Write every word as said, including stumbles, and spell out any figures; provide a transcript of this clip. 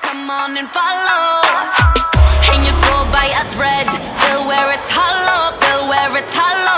come on and follow. Hang your soul by a thread, feel where it's hollow, feel where it's hollow.